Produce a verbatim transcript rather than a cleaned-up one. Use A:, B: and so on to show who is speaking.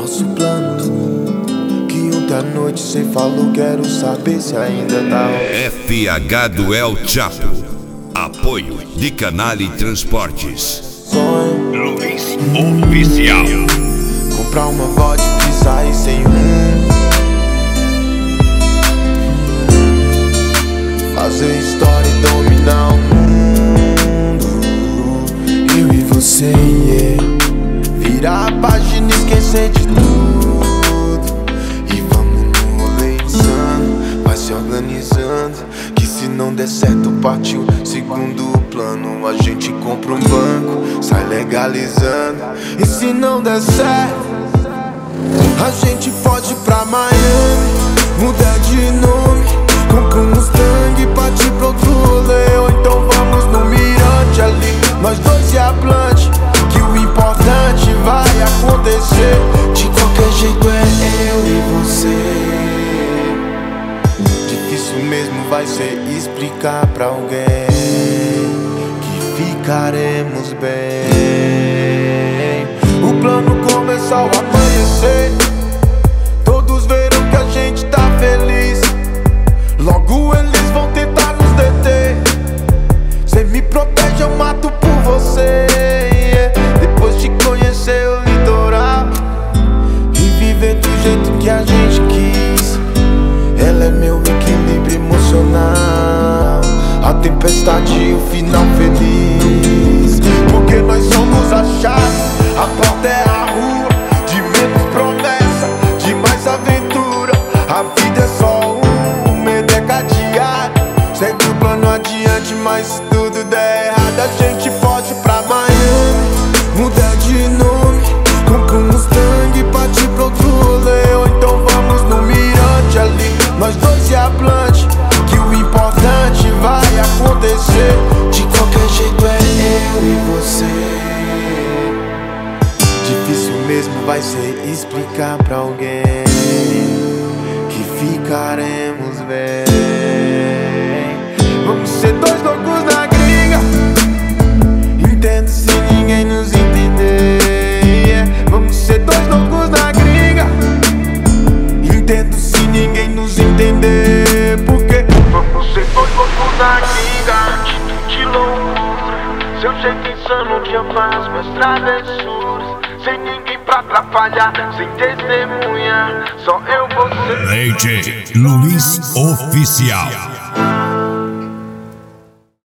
A: nosso plano, que ontem à noite cê falou, quero saber se ainda tá.
B: F H do El Chapo. Apoio de Canale Transportes.
A: Sonho
B: Luiz Oficial.
A: comprar uma vodka e sair sem rumo, fazer história e dominar o mundo. Eu e você, yeah. Virar a página e esquecer de tudo. E vamos no rolê insano, vai se organizando, que se não der certo partiu segundo plano. A gente compra um banco, sai legalizando. E se não der certo, a gente pode ir pra Miami, mudar de nome, compra um Mustang, partir pra outro rolê. Ou então vamos no mirante ali, nós dois e a Blunt, que o importante vai acontecer. De qualquer jeito é eu e você. Difícil mesmo vai ser explicar pra alguém que ficaremos bem. O plano começou ao amanhecer, todos viram que a gente tá feliz. Logo eles vão tentar nos deter. Cê me protege, eu mato por você, yeah. Depois de conhecer o litoral e viver do jeito que a gente quis, ela é meu equilíbrio emocional, a tempestade e o final feliz. Porque nós somos a chave, a porta é a rua, de menos promessa, de mais aventura. A vida é só um, o medo é cadeado. Segue o plano adiante, mas se tudo der errado, a gente pode ir pra Miami, mudar de nome, compra um Mustang, partir pra outro rolê. Ou então vamos no mirante ali, nós dois e a Blunt, que o importante vai acontecer. De qualquer jeito é eu e você. Difícil mesmo vai ser explicar pra alguém que ficaremos bem. Vamos ser dois loucos na gringa, entendo se ninguém nos entender, yeah. Vamos ser dois loucos na gringa, entendo se ninguém nos entender. Porque vamos ser dois loucos na gringa, atitude loucura, seu jeito insano de amar as minhas travessuras. Sem ninguém pra atrapalhar, sem testemunha, só eu, você.
B: D J Luiz Oficial.